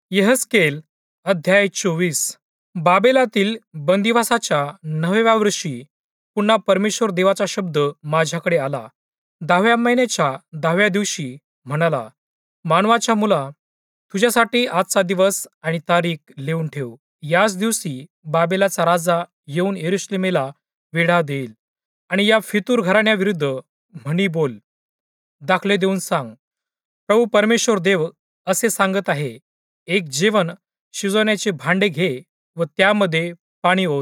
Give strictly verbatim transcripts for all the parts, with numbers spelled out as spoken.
यहेजकेल अध्याय चोवीस. बाबेलातील बंदिवासाच्या नवव्या वर्षी पुन्हा परमेश्वर देवाचा शब्द माझ्याकडे आला. दहाव्या महिन्याच्या दहाव्या दिवशी म्हणाला, मानवाच्या मुला, तुझ्यासाठी आजचा दिवस आणि तारीख लिहून ठेव. याच दिवशी बाबेलाचा राजा येऊन यरूशलेमेला वेढा देईल आणि या फितूर घराण्याविरुद्ध म्हणी बोल. दाखले देऊन सांग, प्रभू परमेश्वर देव असे सांगत आहे, एक जेवण शिजवण्याचे भांडे घे व त्यामध्ये पाणी ओत.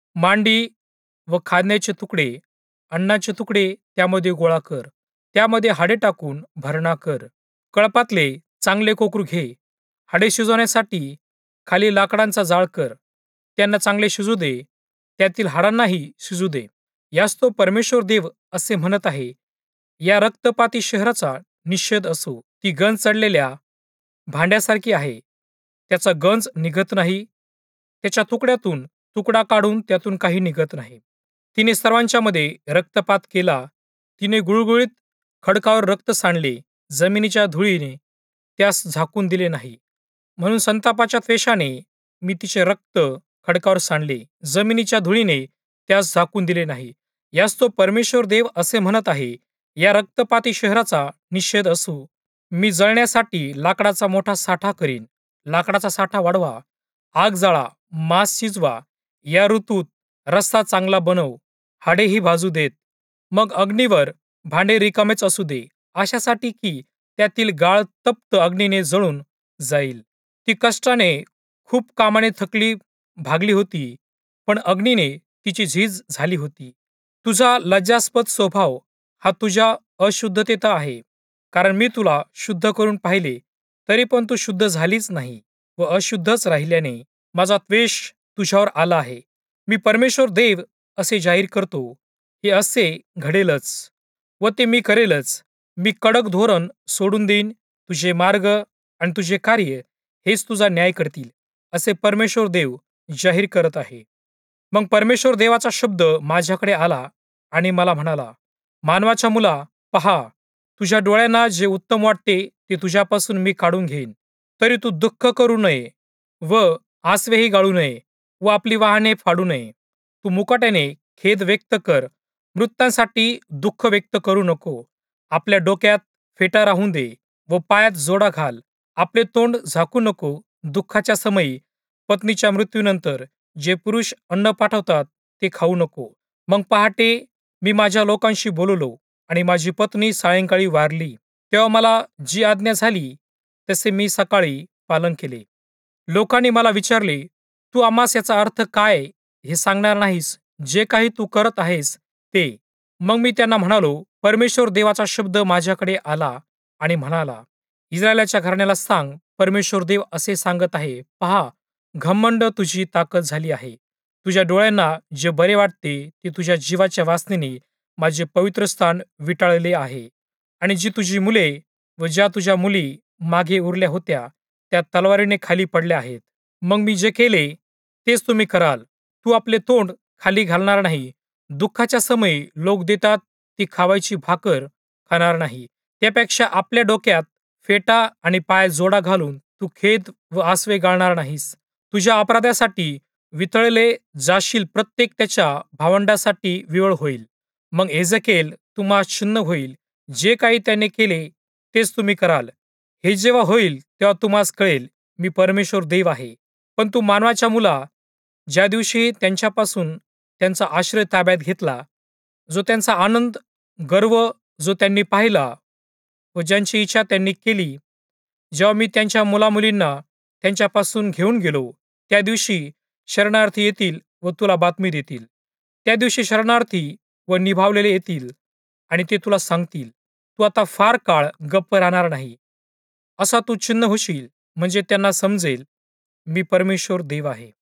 मांडी व खाण्याचे तुकडे, अन्नाचे तुकडे त्यामध्ये गोळा कर. त्यामध्ये हाडे टाकून भरणा कर. कळपातले चांगले कोकरू घे. हाडे शिजवण्यासाठी खाली लाकडांचा जाळ कर. त्यांना चांगले शिजू दे, त्यातील हाडांनाही शिजू दे. यास तो परमेश्वर देव असे म्हणत आहे, या रक्तपाती शहराचा निषेध असो. ती गंज चढलेल्या भांड्यासारखी आहे, त्याचा गंज निघत नाही. त्याच्या तुकड्यातून तुकडा काढून त्यातून काही निघत नाही. तिने सर्वांच्या मध्ये रक्तपात केला. तिने गुळगुळीत खडकावर रक्त सांडले. जमिनीच्या धुळीने त्यास झाकून दिले नाही. म्हणून संतापाच्या त्वेषाने मी तिचे रक्त खडकावर सांडले. जमिनीच्या धुळीने त्यास झाकून दिले नाही. यास तो परमेश्वर देव असे म्हणत आहे, या रक्तपाती शहराचा निषेध असो. मी जळण्यासाठी लाकडाचा मोठा साठा करीन. लाकडाचा साठा वाढवा, आग जाळा, मांस शिजवा. या ऋतूत रस्सा चांगला बनव, हाडेही भाजू देत. मग अग्नीवर भांडे रिकामेच असू दे, अशासाठी की त्यातील गाळ तप्त अग्नीने जळून जाईल. ती कष्टाने खूप कामाने थकली भागली होती, पण अग्नीने तिची झीज झाली होती. तुझा लज्जास्पद स्वभाव हा तुझ्या अशुद्धतेत आहे, कारण मी तुला शुद्ध करून पाहिले, तरी पण तू शुद्ध झालीच नाही व अशुद्धच राहिल्याने माझा द्वेष तुझ्यावर आला आहे. मी परमेश्वर देव असे जाहीर करतो, हे असे घडेलच व ते मी करेलच. मी कडक धोरण सोडून देईन. तुझे मार्ग आणि तुझे कार्य हेच तुझा न्याय करतील, असे परमेश्वर देव जाहीर करत आहे. मग परमेश्वर देवाचा शब्द माझ्याकडे आला आणि मला म्हणाला, मानवाच्या मुला, पहा, तुझ्या डोळ्यांना जे उत्तम वाटते ते तुझ्यापासून मी काढून घेईन. तरी तू दुःख करू नये व आसवेही गाळू नये व आपली वाहने फाडू नये. तू मुकाट्याने खेद व्यक्त कर, मृतांसाठी दुःख व्यक्त करू नको. आपल्या डोक्यात फेटा राहून दे व पायात जोडा घाल. आपले तोंड झाकू नको. दुःखाच्या समयी पत्नीच्या मृत्यूनंतर जे पुरुष अन्न पाठवतात ते खाऊ नको. मग पहाटे मी माझ्या लोकांशी बोललो आणि माझी पत्नी सायंकाळी वारली. तेव्हा मला जी आज्ञा झाली तसे मी सकाळी पालन केले. लोकांनी मला विचारले, तू आम्हास याचा अर्थ काय हे सांगणार नाहीस? जे काही तू करत आहेस ते. मग मी त्यांना म्हणालो, परमेश्वर देवाचा शब्द माझ्याकडे आला आणि म्हणाला, इस्रायलाच्या घराण्याला सांग, परमेश्वर देव असे सांगत आहे, पहा, घमंड तुझी ताकद झाली आहे. तुझ्या डोळ्यांना जे बरे वाटते ते तुझ्या जीवाच्या वासनेने माझे पवित्र स्थान विटाळले आहे. आणि जी तुझी मुले व ज्या तुझ्या मुली मागे उरल्या होत्या त्या तलवारीने खाली पडल्या आहेत. मग मी जे केले तेच तुम्ही कराल. तू आपले तोंड खाली घालणार नाही. दुःखाच्या समयी लोक देतात ती खावायची भाकर खाणार नाही. त्यापेक्षा आपल्या डोक्यात फेटा आणि पायात जोडा घालून तू खेद व आसवे गाळणार नाहीस. तुझ्या अपराधासाठी वितळले जाशील, प्रत्येक त्याच्या भावंडासाठी विवळ होईल. मग यहेजकेल तुम्हास क्षुण्ण होईल. जे काही त्याने केले तेच तुम्ही कराल. हे जेव्हा होईल तेव्हा तुम्हास कळेल, मी परमेश्वर देव आहे. पण तू मानवाच्या मुला, ज्या दिवशी त्यांच्यापासून त्यांचा आश्रय ताब्यात घेतला, जो त्यांचा आनंद, गर्व जो त्यांनी पाहिला व ज्यांची इच्छा त्यांनी केली, जेव्हा मी त्यांच्या मुलामुलींना त्यांच्यापासून घेऊन गेलो, त्या दिवशी शरणार्थी येतील व तुला बातमी देतील. त्या दिवशी शरणार्थी व निभावलेले येतील आणि ते तुला सांगतील, तू आता फार काळ गप्प राहणार नाही. असा तू चिन्ह होशील, म्हणजे त्यांना समजेल, मी परमेश्वर देव आहे.